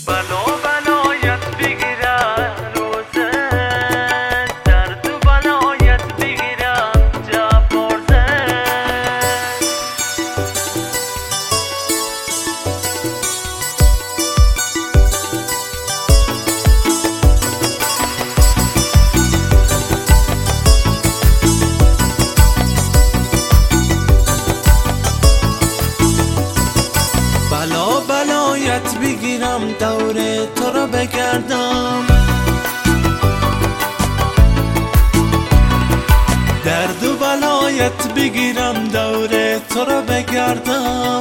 بلا بلایت بگیرم روزه، درد و بلایت بگیرم جبارزه. بلا بلایت بگیرم دور تو را بگردم، درد و بلایت بگیرم دور تو را بگردم.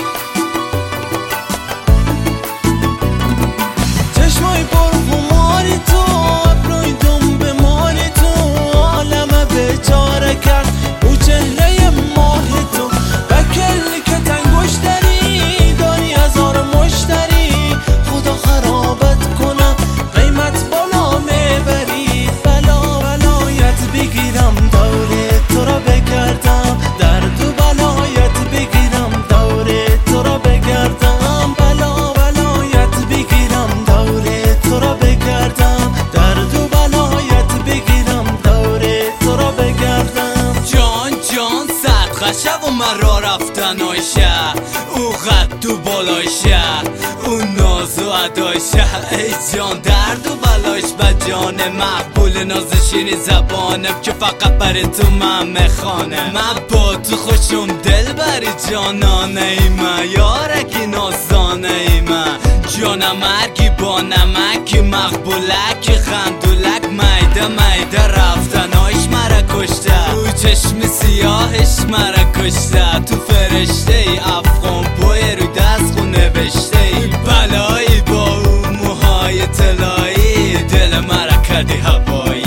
چشمای پرخماری تو، ابروی دنب ماری تو، عالم بیچاره کرد او چهره ماه تو. بکلی که تنگوش داری، داری هزار مشتری، خدا خرابت کنم قیمت بالا میبری. بلا بلایت بگیرم دور تو را بگردم، درد و بلایت بگیرم دور تو را بگردم. بلا بلایت بگیرم دور تو را بگردم، درد و بلایت بگیرم دور تو را بگردم. جان جان صدقه شب و مرا رفتن آیشه، او قد تو بالایشه، او ناز و ادایشه. ای جان درد و بلایش به جان مقبول نازشینی زبانم که فقط برای تو من میخوانم. من با تو خوشم دل بری جانانه ای من، یارکی نازانه ای من، جانم مرگی با نمکی مقبولک خندولک. میده میده رفتنایش مرا کشته، او چشم سیاهش مرا کشته. تو فرشته ای افغان بوی رو دست خون نوشته ای، بلایی با اون موهای طلایی، دل مرا کردی هوایی.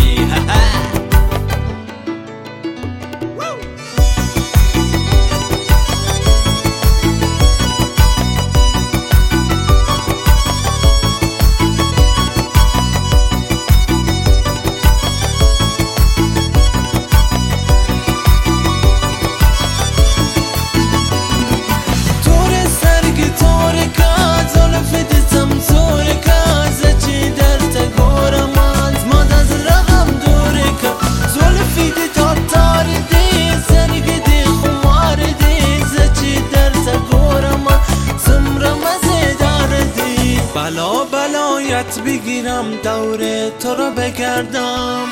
بلا بلایت بگیرم دور تو را بگردم،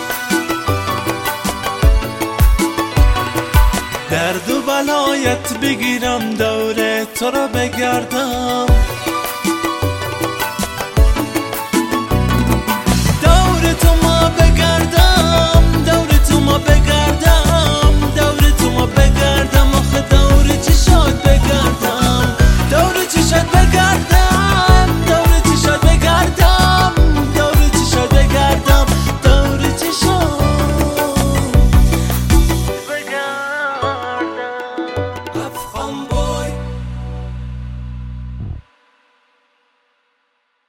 درد و بلایت بگیرم دور تو را بگردم.